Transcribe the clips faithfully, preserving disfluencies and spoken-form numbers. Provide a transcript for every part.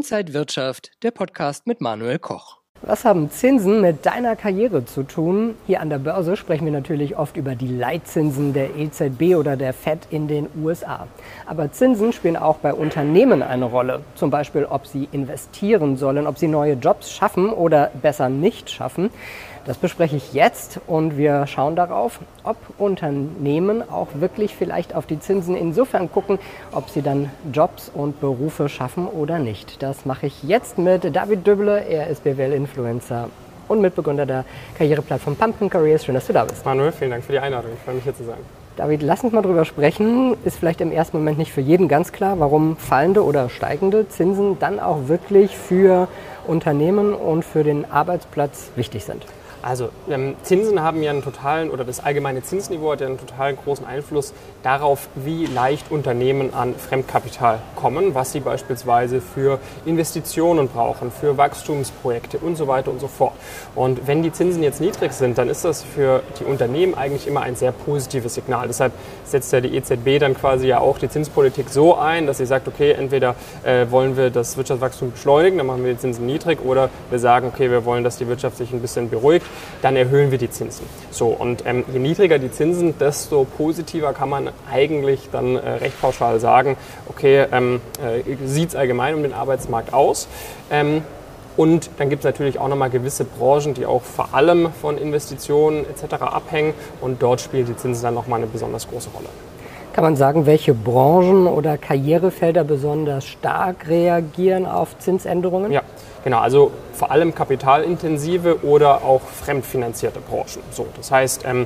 Inside Wirtschaft, der Podcast mit Manuel Koch. Was haben Zinsen mit deiner Karriere zu tun? Hier an der Börse sprechen wir natürlich oft über die Leitzinsen der E Z B oder der Fed in den U S A. Aber Zinsen spielen auch bei Unternehmen eine Rolle. Zum Beispiel, ob sie investieren sollen, ob sie neue Jobs schaffen oder besser nicht schaffen. Das bespreche ich jetzt und wir schauen darauf, ob Unternehmen auch wirklich vielleicht auf die Zinsen insofern gucken, ob sie dann Jobs und Berufe schaffen oder nicht. Das mache ich jetzt mit David Döble, er ist B W L-Influencer und Mitbegründer der Karriereplattform Pumpkin Careers. Schön, dass du da bist. Manuel, vielen Dank für die Einladung. Ich freue mich, hier zu sein. David, lass uns mal drüber sprechen. Ist vielleicht im ersten Moment nicht für jeden ganz klar, warum fallende oder steigende Zinsen dann auch wirklich für Unternehmen und für den Arbeitsplatz wichtig sind. Also ähm, Zinsen haben ja einen totalen, oder das allgemeine Zinsniveau hat ja einen total großen Einfluss darauf, wie leicht Unternehmen an Fremdkapital kommen, was sie beispielsweise für Investitionen brauchen, für Wachstumsprojekte und so weiter und so fort. Und wenn die Zinsen jetzt niedrig sind, dann ist das für die Unternehmen eigentlich immer ein sehr positives Signal. Deshalb setzt ja die E Z B dann quasi ja auch die Zinspolitik so ein, dass sie sagt, okay, entweder äh, wollen wir das Wirtschaftswachstum beschleunigen, dann machen wir die Zinsen niedrig, oder wir sagen, okay, wir wollen, dass die Wirtschaft sich ein bisschen beruhigt, dann erhöhen wir die Zinsen. So, und ähm, je niedriger die Zinsen, desto positiver kann man eigentlich dann äh, recht pauschal sagen, okay, ähm, äh, sieht es allgemein um den Arbeitsmarkt aus. Ähm, und dann gibt es natürlich auch nochmal gewisse Branchen, die auch vor allem von Investitionen et cetera abhängen, und dort spielen die Zinsen dann nochmal eine besonders große Rolle. Kann man sagen, welche Branchen oder Karrierefelder besonders stark reagieren auf Zinsänderungen? Ja, genau. Also vor allem kapitalintensive oder auch fremdfinanzierte Branchen. So, das heißt, ähm,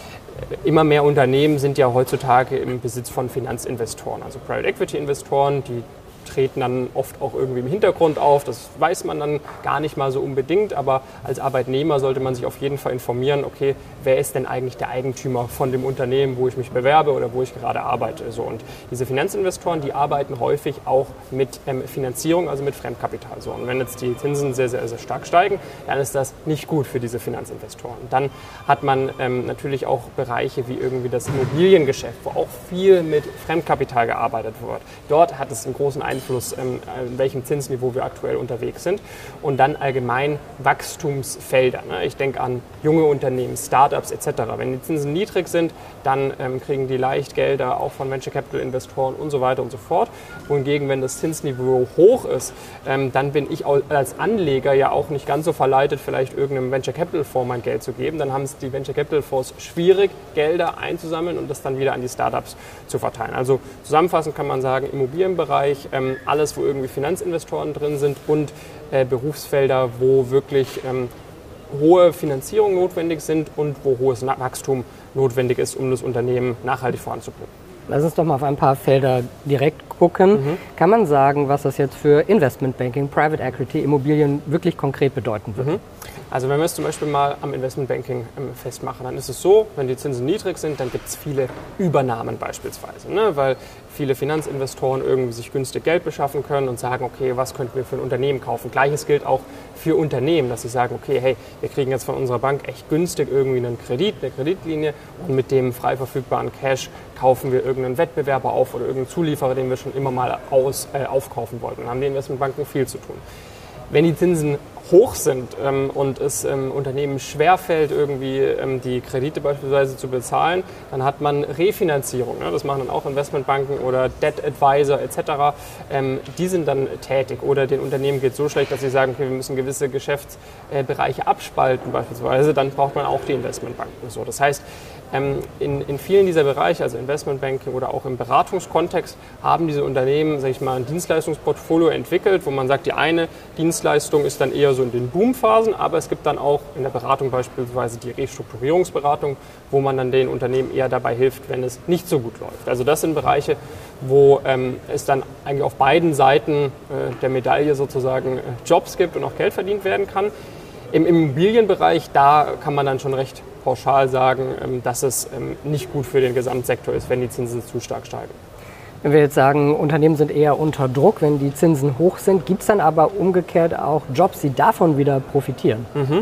immer mehr Unternehmen sind ja heutzutage im Besitz von Finanzinvestoren, also Private Equity Investoren, die treten dann oft auch irgendwie im Hintergrund auf. Das weiß man dann gar nicht mal so unbedingt, aber als Arbeitnehmer sollte man sich auf jeden Fall informieren, okay, wer ist denn eigentlich der Eigentümer von dem Unternehmen, wo ich mich bewerbe oder wo ich gerade arbeite. So, und diese Finanzinvestoren, die arbeiten häufig auch mit ähm, Finanzierung, also mit Fremdkapital. So, und wenn jetzt die Zinsen sehr, sehr, sehr stark steigen, dann ist das nicht gut für diese Finanzinvestoren. Dann hat man ähm, natürlich auch Bereiche wie irgendwie das Immobiliengeschäft, wo auch viel mit Fremdkapital gearbeitet wird. Dort hat es einen großen Einfluss, ähm, in welchem Zinsniveau wir aktuell unterwegs sind. Und dann allgemein Wachstumsfelder. Ne? Ich denke an junge Unternehmen, Startups et cetera. Wenn die Zinsen niedrig sind, dann ähm, kriegen die leicht Gelder auch von Venture Capital Investoren und so weiter und so fort. Wohingegen, wenn das Zinsniveau hoch ist, ähm, dann bin ich als Anleger ja auch nicht ganz so verleitet, vielleicht irgendeinem Venture Capital Fonds mein Geld zu geben. Dann haben es die Venture Capital Fonds schwierig, Gelder einzusammeln und das dann wieder an die Startups zu verteilen. Also zusammenfassend kann man sagen, Immobilienbereich, ähm, alles, wo irgendwie Finanzinvestoren drin sind, und äh, Berufsfelder, wo wirklich ähm, hohe Finanzierungen notwendig sind und wo hohes Wachstum notwendig ist, um das Unternehmen nachhaltig voranzubringen. Lass uns doch mal auf ein paar Felder direkt gucken. Mhm. Kann man sagen, was das jetzt für Investmentbanking, Private Equity, Immobilien wirklich konkret bedeuten wird? Mhm. Also wenn wir es zum Beispiel mal am Investmentbanking ähm, festmachen, dann ist es so, wenn die Zinsen niedrig sind, dann gibt es viele Übernahmen beispielsweise, ne? Weil viele Finanzinvestoren irgendwie sich günstig Geld beschaffen können und sagen, okay, was könnten wir für ein Unternehmen kaufen? Gleiches gilt auch für Unternehmen, dass sie sagen, okay, hey, wir kriegen jetzt von unserer Bank echt günstig irgendwie einen Kredit, eine Kreditlinie, und mit dem frei verfügbaren Cash kaufen wir irgendeinen Wettbewerber auf oder irgendeinen Zulieferer, den wir schon immer mal aus, äh, aufkaufen wollten. Dann haben die Investmentbanken viel zu tun. Wenn die Zinsen hoch sind ähm, und es ähm, Unternehmen schwerfällt, irgendwie ähm, die Kredite beispielsweise zu bezahlen, dann hat man Refinanzierung. Ne? Das machen dann auch Investmentbanken oder Debt Advisor et cetera. Ähm, die sind dann tätig. Oder den Unternehmen geht es so schlecht, dass sie sagen, okay, wir müssen gewisse Geschäftsbereiche abspalten beispielsweise. Dann braucht man auch die Investmentbanken. So, das heißt, ähm, in, in vielen dieser Bereiche, also Investmentbanking oder auch im Beratungskontext, haben diese Unternehmen, sage ich mal, ein Dienstleistungsportfolio entwickelt, wo man sagt, die eine Dienstleistung ist dann eher so in den Boomphasen, aber es gibt dann auch in der Beratung beispielsweise die Restrukturierungsberatung, wo man dann den Unternehmen eher dabei hilft, wenn es nicht so gut läuft. Also das sind Bereiche, wo ähm, es dann eigentlich auf beiden Seiten äh, der Medaille sozusagen äh, Jobs gibt und auch Geld verdient werden kann. Im Immobilienbereich, da kann man dann schon recht pauschal sagen, ähm, dass es ähm, nicht gut für den Gesamtsektor ist, wenn die Zinsen zu stark steigen. Wenn wir jetzt sagen, Unternehmen sind eher unter Druck, wenn die Zinsen hoch sind, gibt es dann aber umgekehrt auch Jobs, die davon wieder profitieren? Mhm.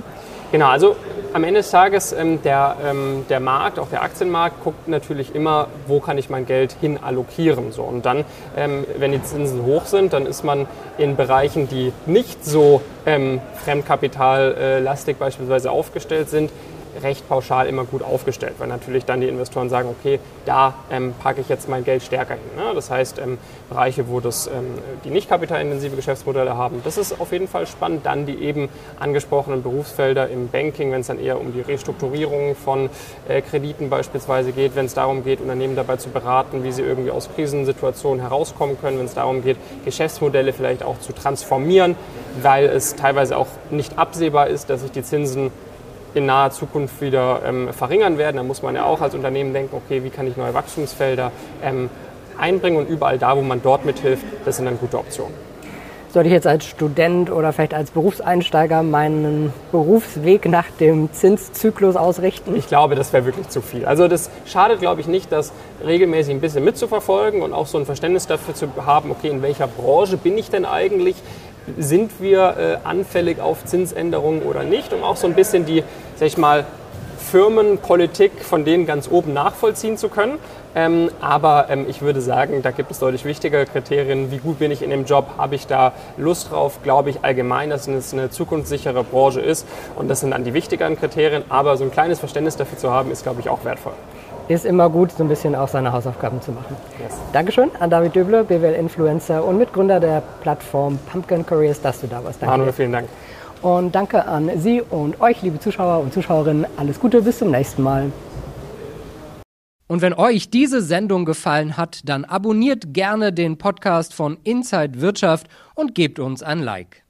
Genau, also am Ende des Tages, ähm, der, ähm, der Markt, auch der Aktienmarkt, guckt natürlich immer, wo kann ich mein Geld hin allokieren. So. Und dann, ähm, wenn die Zinsen hoch sind, dann ist man in Bereichen, die nicht so ähm, fremdkapitallastig beispielsweise aufgestellt sind, recht pauschal immer gut aufgestellt, weil natürlich dann die Investoren sagen, okay, da ähm, packe ich jetzt mein Geld stärker hin. Ne? Das heißt, ähm, Bereiche, wo das, ähm, die nicht kapitalintensive Geschäftsmodelle haben, das ist auf jeden Fall spannend. Dann die eben angesprochenen Berufsfelder im Banking, wenn es dann eher um die Restrukturierung von äh, Krediten beispielsweise geht, wenn es darum geht, Unternehmen dabei zu beraten, wie sie irgendwie aus Krisensituationen herauskommen können, wenn es darum geht, Geschäftsmodelle vielleicht auch zu transformieren, weil es teilweise auch nicht absehbar ist, dass sich die Zinsen in naher Zukunft wieder ähm, verringern werden. Da muss man ja auch als Unternehmen denken, okay, wie kann ich neue Wachstumsfelder ähm, einbringen, und überall da, wo man dort mithilft, das sind dann gute Optionen. Sollte ich jetzt als Student oder vielleicht als Berufseinsteiger meinen Berufsweg nach dem Zinszyklus ausrichten? Ich glaube, das wäre wirklich zu viel. Also das schadet, glaube ich, nicht, das regelmäßig ein bisschen mitzuverfolgen und auch so ein Verständnis dafür zu haben, okay, in welcher Branche bin ich denn eigentlich? Sind wir äh, anfällig auf Zinsänderungen oder nicht? Um auch so ein bisschen die, sag ich mal, Firmenpolitik von denen ganz oben nachvollziehen zu können. Ähm, aber ähm, ich würde sagen, da gibt es deutlich wichtigere Kriterien. Wie gut bin ich in dem Job? Habe ich da Lust drauf? Glaube ich allgemein, dass es eine zukunftssichere Branche ist? Und das sind dann die wichtigeren Kriterien. Aber so ein kleines Verständnis dafür zu haben, ist, glaube ich, auch wertvoll. Ist immer gut, so ein bisschen auch seine Hausaufgaben zu machen. Yes. Dankeschön an David Döble, B W L-Influencer und Mitgründer der Plattform Pumpkin Careers, dass du da warst. Danke. Manuel, vielen Dank. Und danke an Sie und euch, liebe Zuschauer und Zuschauerinnen. Alles Gute, bis zum nächsten Mal. Und wenn euch diese Sendung gefallen hat, dann abonniert gerne den Podcast von Inside Wirtschaft und gebt uns ein Like.